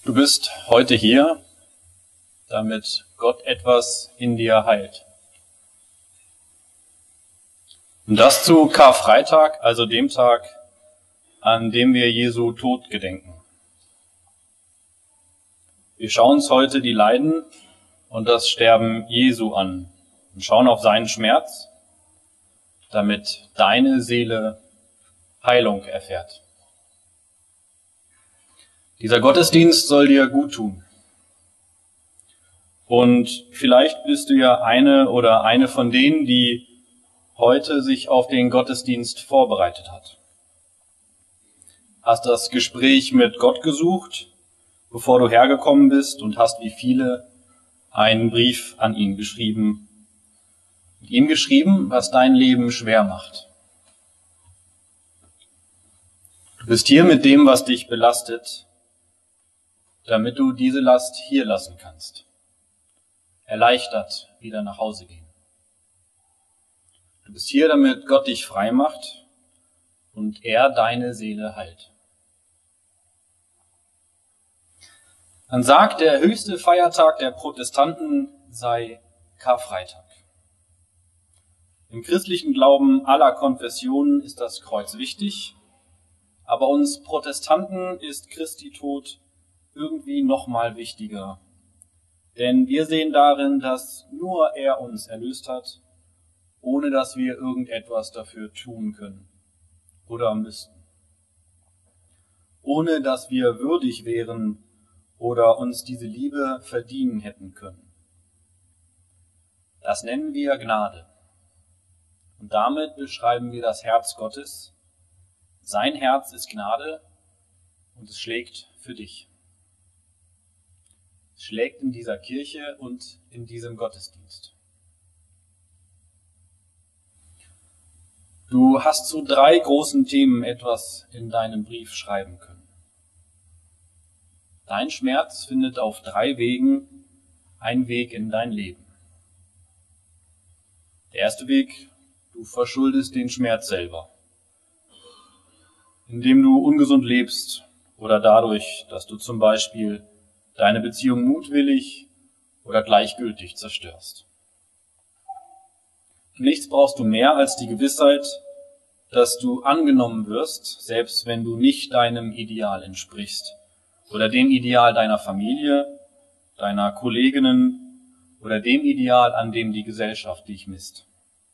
Du bist heute hier, damit Gott etwas in dir heilt. Und das zu Karfreitag, also dem Tag, an dem wir Jesu Tod gedenken. Wir schauen uns heute die Leiden und das Sterben Jesu an und schauen auf seinen Schmerz, damit deine Seele Heilung erfährt. Dieser Gottesdienst soll dir gut tun. Und vielleicht bist du ja eine von denen, die heute sich auf den Gottesdienst vorbereitet hat. Hast das Gespräch mit Gott gesucht, bevor du hergekommen bist, und hast wie viele einen Brief an ihn geschrieben. Mit ihm geschrieben, was dein Leben schwer macht. Du bist hier mit dem, was dich belastet, damit du diese Last hier lassen kannst. Erleichtert wieder nach Hause gehen. Du bist hier, damit Gott dich frei macht und er deine Seele heilt. Man sagt, der höchste Feiertag der Protestanten sei Karfreitag. Im christlichen Glauben aller Konfessionen ist das Kreuz wichtig, aber uns Protestanten ist Christi Tod irgendwie noch mal wichtiger. Denn wir sehen darin, dass nur er uns erlöst hat, ohne dass wir irgendetwas dafür tun können oder müssten. Ohne dass wir würdig wären oder uns diese Liebe verdienen hätten können. Das nennen wir Gnade. Und damit beschreiben wir das Herz Gottes. Sein Herz ist Gnade und es schlägt für dich. Es schlägt in dieser Kirche und in diesem Gottesdienst. Du hast zu 3 großen Themen etwas in deinem Brief schreiben können. Dein Schmerz findet auf 3 Wegen einen Weg in dein Leben. Der erste Weg: du verschuldest den Schmerz selber, indem du ungesund lebst oder dadurch, dass du zum Beispiel deine Beziehung mutwillig oder gleichgültig zerstörst. Nichts brauchst du mehr als die Gewissheit, dass du angenommen wirst, selbst wenn du nicht deinem Ideal entsprichst oder dem Ideal deiner Familie, deiner Kolleginnen oder dem Ideal, an dem die Gesellschaft dich misst.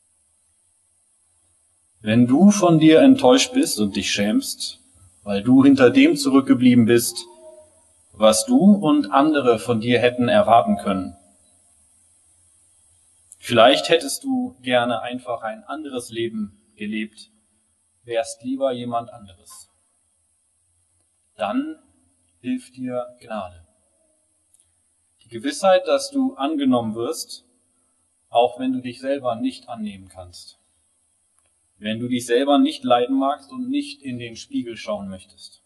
Wenn du von dir enttäuscht bist und dich schämst, weil du hinter dem zurückgeblieben bist, was du und andere von dir hätten erwarten können. Vielleicht hättest du gerne einfach ein anderes Leben gelebt, wärst lieber jemand anderes. Dann hilft dir Gnade. Die Gewissheit, dass du angenommen wirst, auch wenn du dich selber nicht annehmen kannst. Wenn du dich selber nicht leiden magst und nicht in den Spiegel schauen möchtest.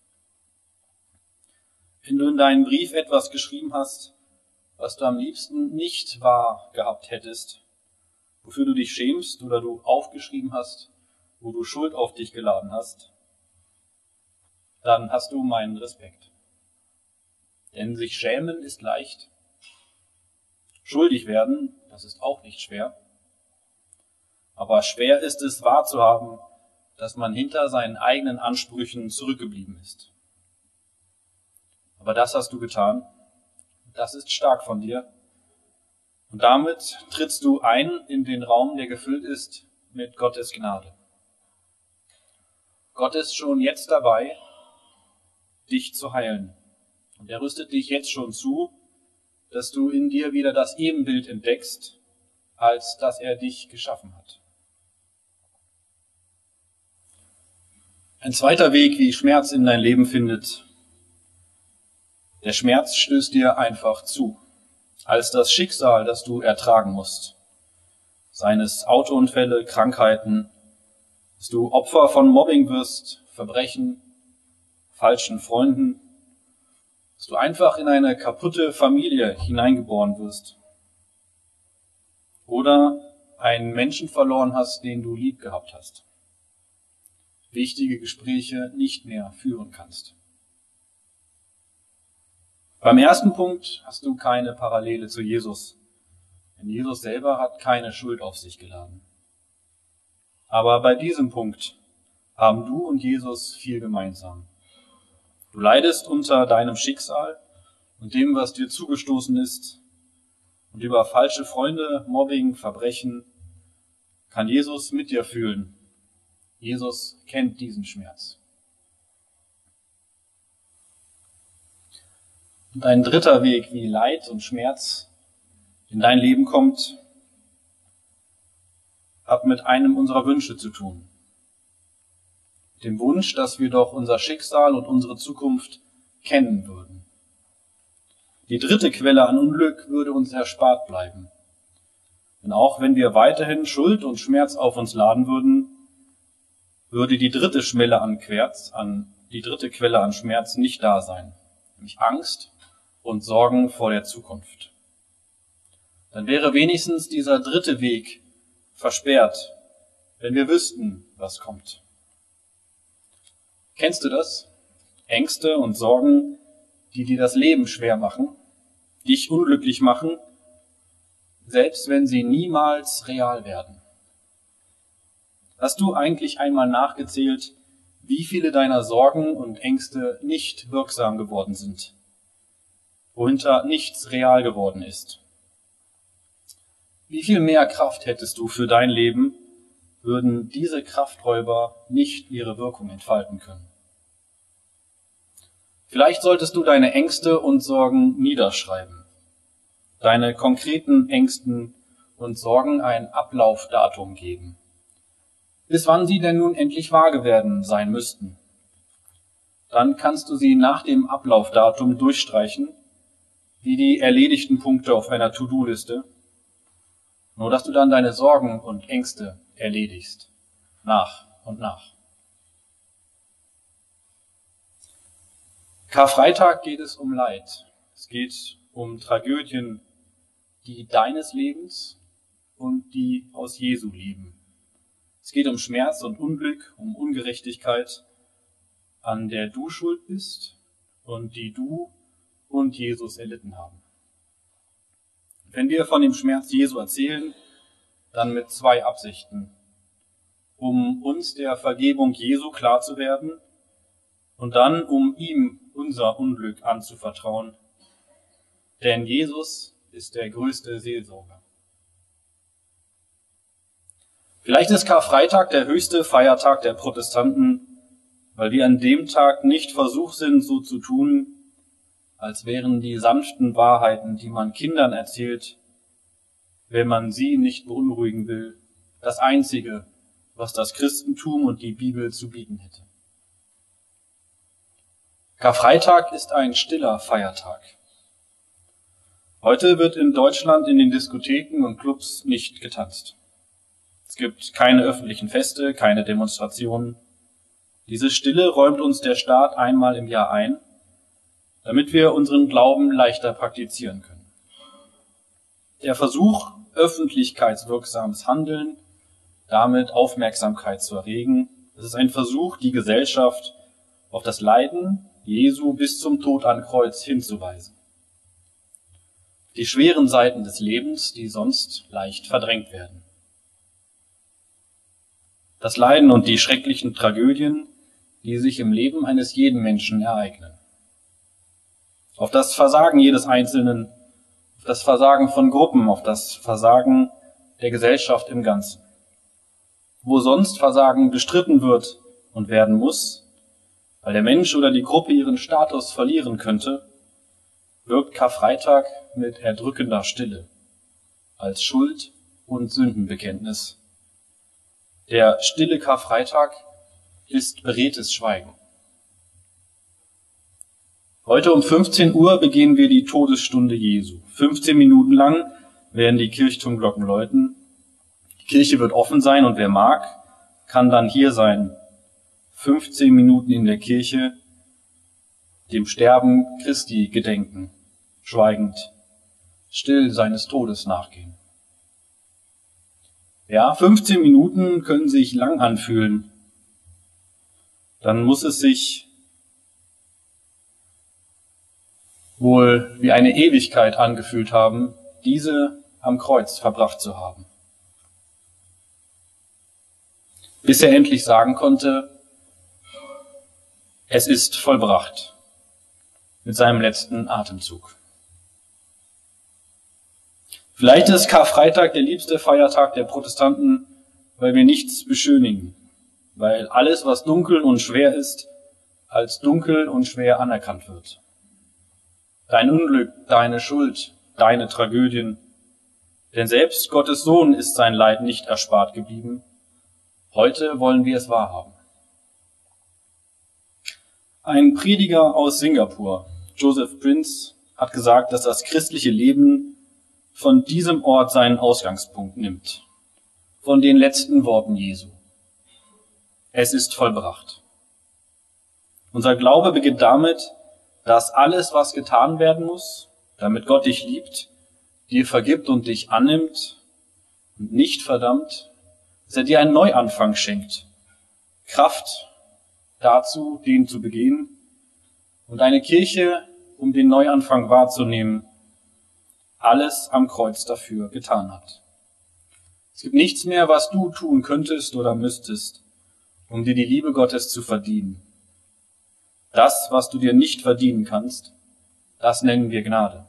Wenn du in deinen Brief etwas geschrieben hast, was du am liebsten nicht wahr gehabt hättest, wofür du dich schämst oder du aufgeschrieben hast, wo du Schuld auf dich geladen hast, dann hast du meinen Respekt. Denn sich schämen ist leicht. Schuldig werden, das ist auch nicht schwer. Aber schwer ist es wahrzuhaben, dass man hinter seinen eigenen Ansprüchen zurückgeblieben ist. Aber das hast du getan. Das ist stark von dir. Und damit trittst du ein in den Raum, der gefüllt ist mit Gottes Gnade. Gott ist schon jetzt dabei, dich zu heilen. Und er rüstet dich jetzt schon zu, dass du in dir wieder das Ebenbild entdeckst, als dass er dich geschaffen hat. Ein zweiter Weg, wie Schmerz in dein Leben findet: der Schmerz stößt dir einfach zu, als das Schicksal, das du ertragen musst. Seien es Autounfälle, Krankheiten, dass du Opfer von Mobbing wirst, Verbrechen, falschen Freunden, dass du einfach in eine kaputte Familie hineingeboren wirst. Oder einen Menschen verloren hast, den du lieb gehabt hast. Wichtige Gespräche nicht mehr führen kannst. Beim ersten Punkt hast du keine Parallele zu Jesus. Denn Jesus selber hat keine Schuld auf sich geladen. Aber bei diesem Punkt haben du und Jesus viel gemeinsam. Du leidest unter deinem Schicksal und dem, was dir zugestoßen ist. Und über falsche Freunde, Mobbing, Verbrechen kann Jesus mit dir fühlen. Jesus kennt diesen Schmerz. Und ein dritter Weg, wie Leid und Schmerz in dein Leben kommt, hat mit einem unserer Wünsche zu tun. Dem Wunsch, dass wir doch unser Schicksal und unsere Zukunft kennen würden. Die dritte Quelle an Unglück würde uns erspart bleiben. Denn auch wenn wir weiterhin Schuld und Schmerz auf uns laden würden, würde die dritte Quelle an Schmerz nicht da sein, nämlich Angst und Sorgen vor der Zukunft. Dann wäre wenigstens dieser dritte Weg versperrt, wenn wir wüssten, was kommt. Kennst du das? Ängste und Sorgen, die dir das Leben schwer machen, dich unglücklich machen, selbst wenn sie niemals real werden. Hast du eigentlich einmal nachgezählt, wie viele deiner Sorgen und Ängste nicht wirksam geworden sind, wohinter nichts real geworden ist? Wie viel mehr Kraft hättest du für dein Leben, würden diese Krafträuber nicht ihre Wirkung entfalten können? Vielleicht solltest du deine Ängste und Sorgen niederschreiben, deine konkreten Ängsten und Sorgen ein Ablaufdatum geben, bis wann sie denn nun endlich wahr werden sein müssten. Dann kannst du sie nach dem Ablaufdatum durchstreichen, wie die erledigten Punkte auf einer To-Do-Liste, nur dass du dann deine Sorgen und Ängste erledigst, nach und nach. Karfreitag geht es um Leid. Es geht um Tragödien, die deines Lebens und die aus Jesu leben. Es geht um Schmerz und Unglück, um Ungerechtigkeit, an der du schuld bist und die du und Jesus erlitten haben. Wenn wir von dem Schmerz Jesu erzählen, dann mit zwei Absichten. Um uns der Vergebung Jesu klar zu werden und dann, um ihm unser Unglück anzuvertrauen. Denn Jesus ist der größte Seelsorger. Vielleicht ist Karfreitag der höchste Feiertag der Protestanten, weil wir an dem Tag nicht versucht sind, so zu tun, als wären die sanften Wahrheiten, die man Kindern erzählt, wenn man sie nicht beunruhigen will, das Einzige, was das Christentum und die Bibel zu bieten hätte. Karfreitag ist ein stiller Feiertag. Heute wird in Deutschland in den Diskotheken und Clubs nicht getanzt. Es gibt keine öffentlichen Feste, keine Demonstrationen. Diese Stille räumt uns der Staat einmal im Jahr ein, damit wir unseren Glauben leichter praktizieren können. Der Versuch, öffentlichkeitswirksames Handeln, damit Aufmerksamkeit zu erregen, das ist ein Versuch, die Gesellschaft auf das Leiden Jesu bis zum Tod am Kreuz hinzuweisen. Die schweren Seiten des Lebens, die sonst leicht verdrängt werden. Das Leiden und die schrecklichen Tragödien, die sich im Leben eines jeden Menschen ereignen. Auf das Versagen jedes Einzelnen, auf das Versagen von Gruppen, auf das Versagen der Gesellschaft im Ganzen. Wo sonst Versagen bestritten wird und werden muss, weil der Mensch oder die Gruppe ihren Status verlieren könnte, wirkt Karfreitag mit erdrückender Stille, als Schuld- und Sündenbekenntnis. Der stille Karfreitag ist beredtes Schweigen. Heute um 15 Uhr begehen wir die Todesstunde Jesu. 15 Minuten lang werden die Kirchturmglocken läuten. Die Kirche wird offen sein und wer mag, kann dann hier sein. 15 Minuten in der Kirche, dem Sterben Christi gedenken, schweigend, still seines Todes nachgehen. Ja, 15 Minuten können sich lang anfühlen. Dann muss es sich wohl wie eine Ewigkeit angefühlt haben, diese am Kreuz verbracht zu haben. Bis er endlich sagen konnte, es ist vollbracht, mit seinem letzten Atemzug. Vielleicht ist Karfreitag der liebste Feiertag der Protestanten, weil wir nichts beschönigen, weil alles, was dunkel und schwer ist, als dunkel und schwer anerkannt wird. Dein Unglück, deine Schuld, deine Tragödien, denn selbst Gottes Sohn ist sein Leid nicht erspart geblieben. Heute wollen wir es wahrhaben. Ein Prediger aus Singapur, Joseph Prince, hat gesagt, dass das christliche Leben von diesem Ort seinen Ausgangspunkt nimmt, von den letzten Worten Jesu. Es ist vollbracht. Unser Glaube beginnt damit, dass alles, was getan werden muss, damit Gott dich liebt, dir vergibt und dich annimmt und nicht verdammt, dass er dir einen Neuanfang schenkt, Kraft dazu, den zu begehen, und eine Kirche, um den Neuanfang wahrzunehmen, alles am Kreuz dafür getan hat. Es gibt nichts mehr, was du tun könntest oder müsstest, um dir die Liebe Gottes zu verdienen. Das, was du dir nicht verdienen kannst, das nennen wir Gnade.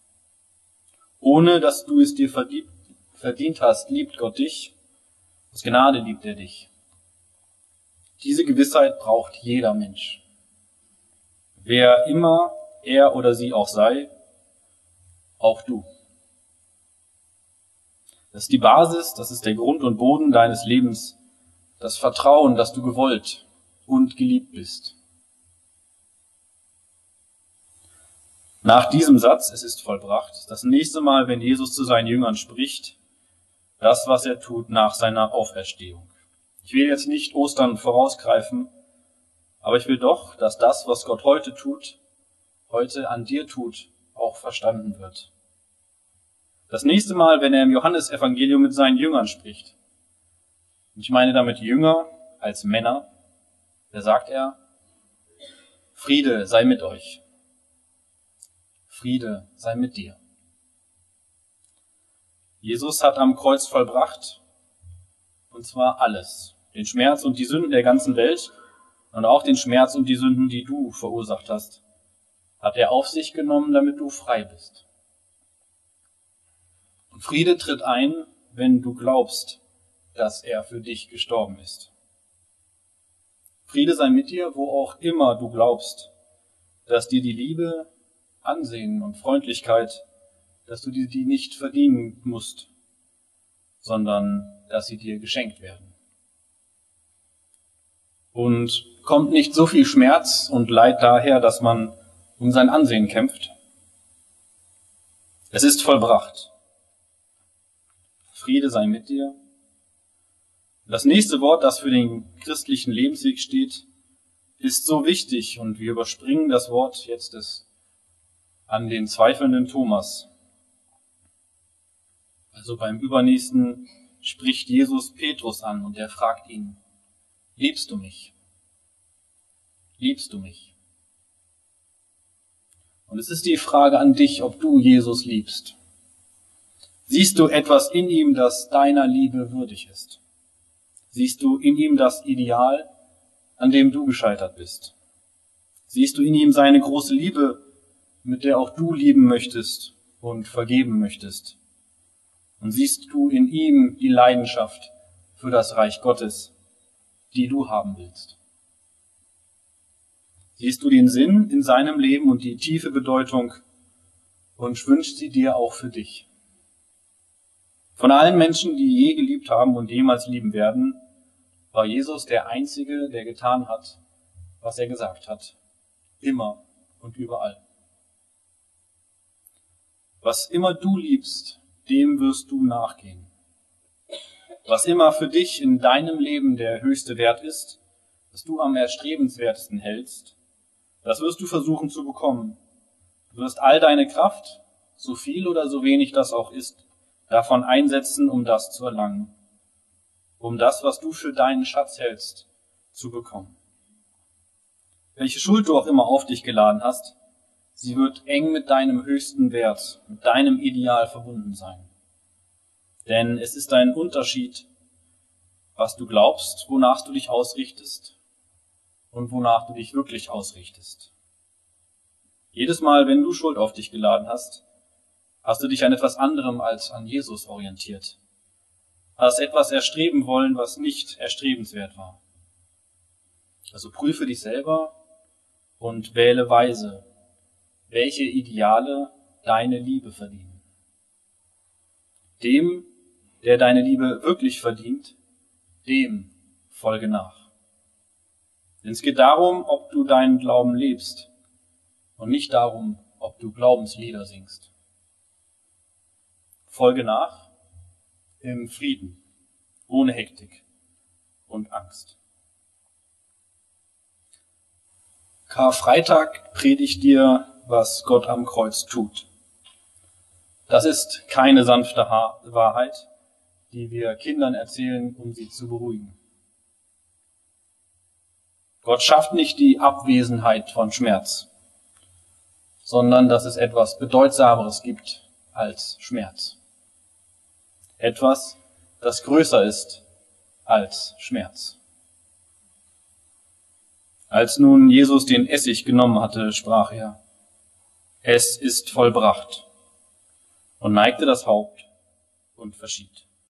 Ohne dass du es dir verdient hast, liebt Gott dich. Aus Gnade liebt er dich. Diese Gewissheit braucht jeder Mensch. Wer immer er oder sie auch sei, auch du. Das ist die Basis, das ist der Grund und Boden deines Lebens, das Vertrauen, dass du gewollt und geliebt bist. Nach diesem Satz, es ist vollbracht, das nächste Mal, wenn Jesus zu seinen Jüngern spricht, das, was er tut nach seiner Auferstehung. Ich will jetzt nicht Ostern vorausgreifen, aber ich will doch, dass das, was Gott heute tut, heute an dir tut, auch verstanden wird. Das nächste Mal, wenn er im Johannesevangelium mit seinen Jüngern spricht, und ich meine damit Jünger als Männer, da sagt er, Friede sei mit euch. Friede sei mit dir. Jesus hat am Kreuz vollbracht, und zwar alles. Den Schmerz und die Sünden der ganzen Welt und auch den Schmerz und die Sünden, die du verursacht hast, hat er auf sich genommen, damit du frei bist. Und Friede tritt ein, wenn du glaubst, dass er für dich gestorben ist. Friede sei mit dir, wo auch immer du glaubst, dass dir die Liebe, Ansehen und Freundlichkeit, dass du dir die nicht verdienen musst, sondern dass sie dir geschenkt werden. Und kommt nicht so viel Schmerz und Leid daher, dass man um sein Ansehen kämpft? Es ist vollbracht. Friede sei mit dir. Das nächste Wort, das für den christlichen Lebensweg steht, ist so wichtig und wir überspringen das Wort jetzt an den zweifelnden Thomas. Also beim Übernächsten spricht Jesus Petrus an und er fragt ihn, liebst du mich? Liebst du mich? Und es ist die Frage an dich, ob du Jesus liebst. Siehst du etwas in ihm, das deiner Liebe würdig ist? Siehst du in ihm das Ideal, an dem du gescheitert bist? Siehst du in ihm seine große Liebe, mit der auch du lieben möchtest und vergeben möchtest? Und siehst du in ihm die Leidenschaft für das Reich Gottes, die du haben willst? Siehst du den Sinn in seinem Leben und die tiefe Bedeutung und wünschst sie dir auch für dich? Von allen Menschen, die je geliebt haben und jemals lieben werden, war Jesus der Einzige, der getan hat, was er gesagt hat. Immer und überall. Was immer du liebst, dem wirst du nachgehen. Was immer für dich in deinem Leben der höchste Wert ist, was du am erstrebenswertesten hältst, das wirst du versuchen zu bekommen. Du wirst all deine Kraft, so viel oder so wenig das auch ist, davon einsetzen, um das zu erlangen. Um das, was du für deinen Schatz hältst, zu bekommen. Welche Schuld du auch immer auf dich geladen hast, Sie wird eng mit deinem höchsten Wert, mit deinem Ideal verbunden sein. Denn es ist ein Unterschied, was du glaubst, wonach du dich ausrichtest und wonach du dich wirklich ausrichtest. Jedes Mal, wenn du Schuld auf dich geladen hast, hast du dich an etwas anderem als an Jesus orientiert. Hast etwas erstreben wollen, was nicht erstrebenswert war. Also prüfe dich selber und wähle weise, welche Ideale deine Liebe verdienen. Dem, der deine Liebe wirklich verdient, dem folge nach. Denn es geht darum, ob du deinen Glauben lebst und nicht darum, ob du Glaubenslieder singst. Folge nach im Frieden, ohne Hektik und Angst. Karfreitag predigt dir, was Gott am Kreuz tut. Das ist keine sanfte Wahrheit, die wir Kindern erzählen, um sie zu beruhigen. Gott schafft nicht die Abwesenheit von Schmerz, sondern dass es etwas Bedeutsameres gibt als Schmerz. Etwas, das größer ist als Schmerz. Als nun Jesus den Essig genommen hatte, sprach er: Es ist vollbracht, und neigte das Haupt und verschied.